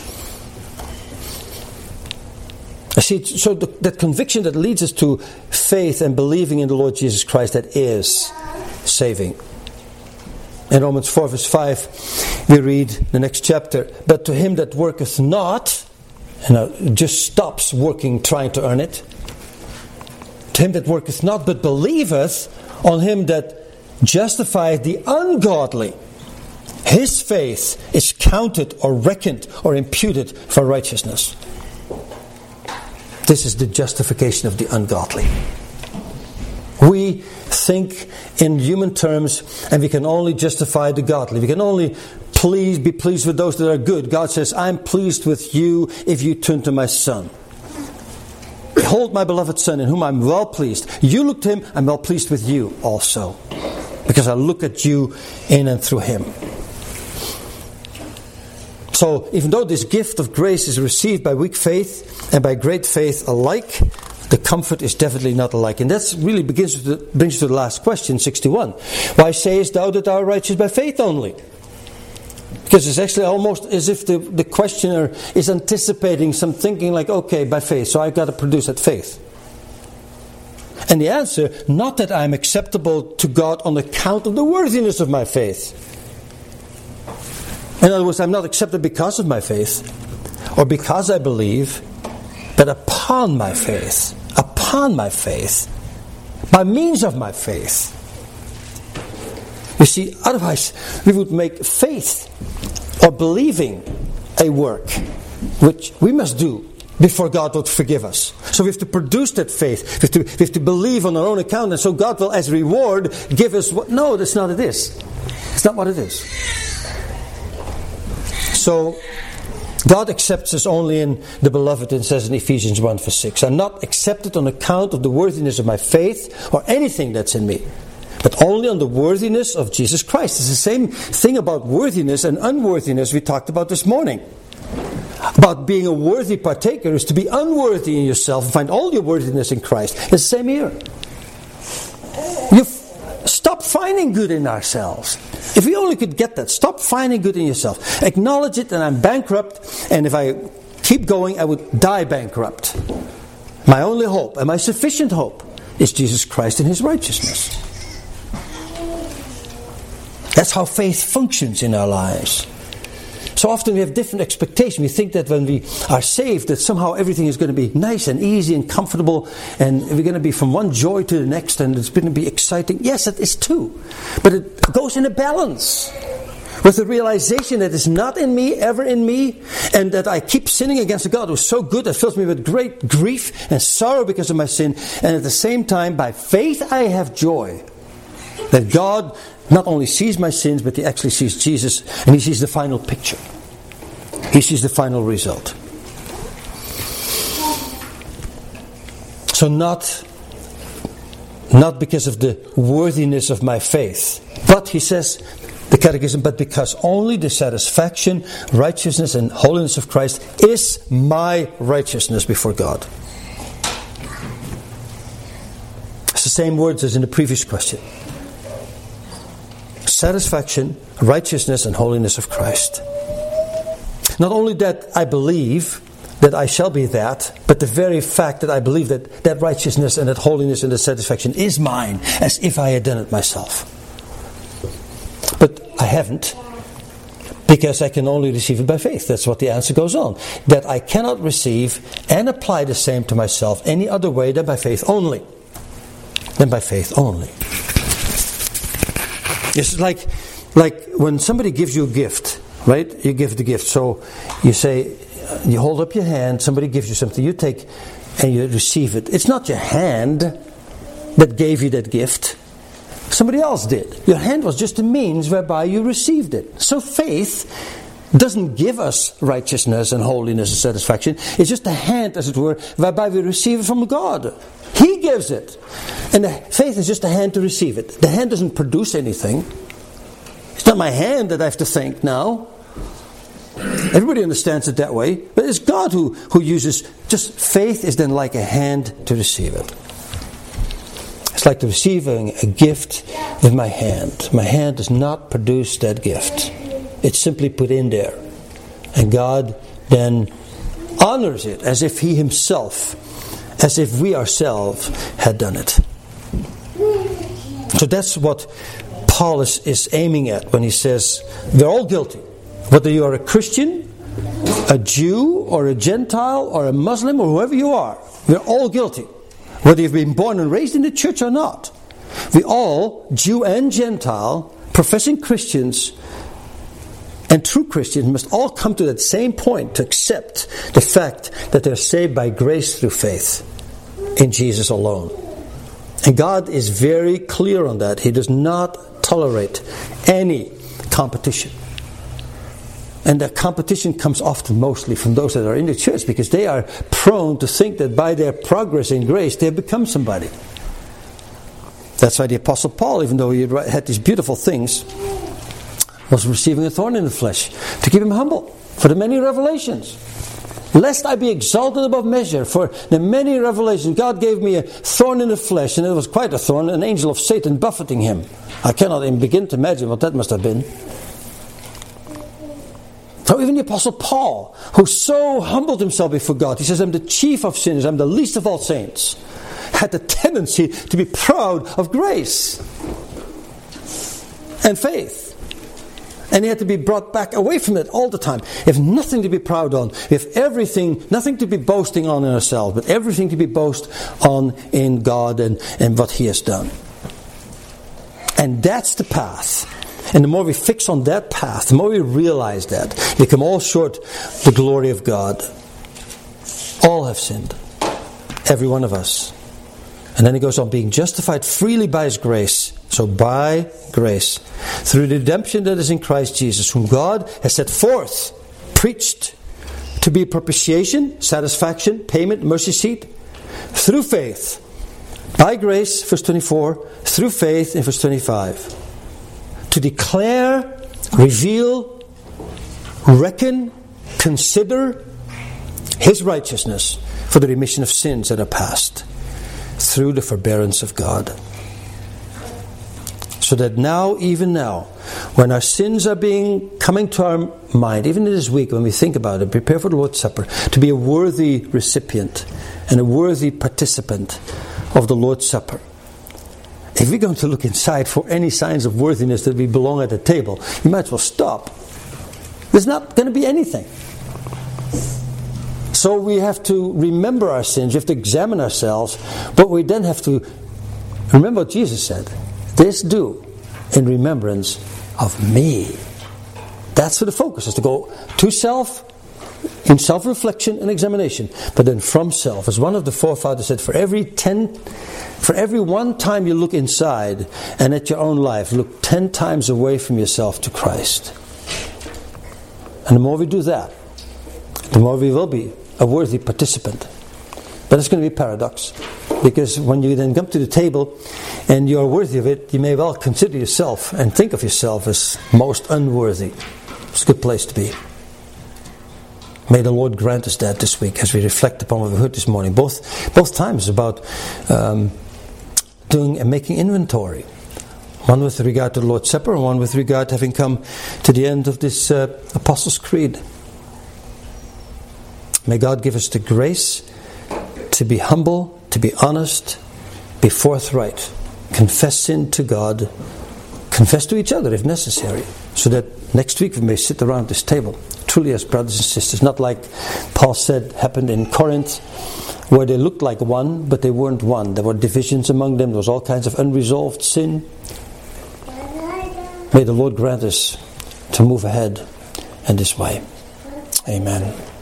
I see. So the, that conviction that leads us to faith and believing in the Lord Jesus Christ, that is saving. In Romans four verse five, we read the next chapter, but to him that worketh not, and you know, just stops working trying to earn it, to him that worketh not, but believeth on Him that justifieth the ungodly, his faith is counted or reckoned or imputed for righteousness. This is the justification of the ungodly. We think in human terms, and we can only justify the godly. We can only please be pleased with those that are good. God says, I'm pleased with you if you turn to my Son. Behold my beloved Son, in whom I'm well pleased. You look to Him, I'm well pleased with you also. Because I look at you in and through Him. So, even though this gift of grace is received by weak faith and by great faith alike, the comfort is definitely not alike. And that really begins to the, brings to the last question, sixty-one. Why sayest thou that thou art righteous by faith only? Because it's actually almost as if the, the questioner is anticipating some thinking like, okay, by faith, so I've got to produce that faith. And the answer, not that I'm acceptable to God on account of the worthiness of my faith. In other words, I'm not accepted because of my faith, or because I believe, but upon my faith, upon my faith, by means of my faith. You see, otherwise we would make faith or believing a work which we must do before God would forgive us. So we have to produce that faith. We have to, we have to believe on our own account, and so God will, as reward, give us what... No, that's not what it is. It's not what it is. So God accepts us only in the beloved, it says in Ephesians one verse six. I'm not accepted on account of the worthiness of my faith or anything that's in me, but only on the worthiness of Jesus Christ. It's the same thing about worthiness and unworthiness we talked about this morning. About being a worthy partaker is to be unworthy in yourself and find all your worthiness in Christ. It's the same here. You f- stop finding good in ourselves. If we only could get that, stop finding good in yourself. Acknowledge it, and I'm bankrupt, and if I keep going, I would die bankrupt. My only hope, and my sufficient hope, is Jesus Christ and His righteousness. That's how faith functions in our lives. So often we have different expectations. We think that when we are saved, that somehow everything is going to be nice and easy and comfortable, and we're going to be from one joy to the next, and it's going to be exciting. Yes, it is too. But it goes in a balance with the realization that it's not in me, ever in me, and that I keep sinning against a God who's so good that fills me with great grief and sorrow because of my sin. And at the same time, by faith, I have joy that God not only sees my sins, but He actually sees Jesus, and He sees the final picture. He sees the final result. So not, not because of the worthiness of my faith, but, he says, the Catechism, but because only the satisfaction, righteousness, and holiness of Christ is my righteousness before God. It's the same words as in the previous question. Satisfaction, righteousness, and holiness of Christ. Not only that I believe that I shall be that, but the very fact that I believe that that righteousness and that holiness and that satisfaction is mine, as if I had done it myself. But I haven't, because I can only receive it by faith. That's what the answer goes on. That I cannot receive and apply the same to myself any other way than by faith only. Than by faith only. It's like, like when somebody gives you a gift, right? You give the gift. So you say, you hold up your hand, somebody gives you something, you take and you receive it. It's not your hand that gave you that gift. Somebody else did. Your hand was just a means whereby you received it. So faith doesn't give us righteousness and holiness and satisfaction. It's just a hand, as it were, whereby we receive it from God. He gives it. And the faith is just a hand to receive it. The hand doesn't produce anything. It's not my hand that I have to thank now. Everybody understands it that way. But it's God who, who uses, just faith is then like a hand to receive it. It's like receiving a gift with my hand. My hand does not produce that gift. It's simply put in there. And God then honors it as if He Himself, as if we ourselves had done it. So that's what Paul is, is aiming at when he says, they're all guilty. Whether you are a Christian, a Jew, or a Gentile, or a Muslim, or whoever you are, we're all guilty. Whether you've been born and raised in the church or not. We all, Jew and Gentile, professing Christians and true Christians, must all come to that same point to accept the fact that they're saved by grace through faith in Jesus alone. And God is very clear on that. He does not tolerate any competition. And that competition comes often mostly from those that are in the church, because they are prone to think that by their progress in grace they have become somebody. That's why the Apostle Paul, even though he had these beautiful things, was receiving a thorn in the flesh to keep him humble for the many revelations. Lest I be exalted above measure for the many revelations. God gave me a thorn in the flesh, and it was quite a thorn, an angel of Satan buffeting him. I cannot even begin to imagine what that must have been. So even the Apostle Paul, who so humbled himself before God, he says, I'm the chief of sinners, I'm the least of all saints, had the tendency to be proud of grace and faith. And he had to be brought back away from it all the time. If nothing to be proud on, if everything, nothing to be boasting on in ourselves, but everything to be boast on in God and, and what He has done. And that's the path. And the more we fix on that path, the more we realize that, we come all short the glory of God. All have sinned. Every one of us. And then he goes on, being justified freely by His grace. So by grace, through the redemption that is in Christ Jesus, whom God has set forth, preached, to be propitiation, satisfaction, payment, mercy seat, through faith. By grace, verse twenty-four, through faith in verse twenty-five. To declare, reveal, reckon, consider His righteousness for the remission of sins that are past, through the forbearance of God. So that now, even now, when our sins are being coming to our mind, even this week when we think about it, prepare for the Lord's Supper, to be a worthy recipient and a worthy participant of the Lord's Supper. If we're going to look inside for any signs of worthiness that we belong at the table, you might as well stop. There's not going to be anything. So we have to remember our sins, we have to examine ourselves, but we then have to remember what Jesus said. This do in remembrance of me. That's where the focus is, to go to self, in self-reflection and examination, but then from self. As one of the forefathers said, for every ten, for every one time you look inside and at your own life, look ten times away from yourself to Christ. And the more we do that, the more we will be a worthy participant. But it's going to be a paradox, because when you then come to the table and you're worthy of it, you may well consider yourself and think of yourself as most unworthy. It's a good place to be. May the Lord grant us that this week as we reflect upon what we heard this morning. Both both times about um, doing and making inventory. One with regard to the Lord's Supper, and one with regard to having come to the end of this uh, Apostles' Creed. May God give us the grace to be humble, to be honest, be forthright, confess sin to God, confess to each other if necessary, so that next week we may sit around this table, truly as brothers and sisters, not like Paul said happened in Corinth, where they looked like one, but they weren't one. There were divisions among them, there was all kinds of unresolved sin. May the Lord grant us to move ahead in this way. Amen.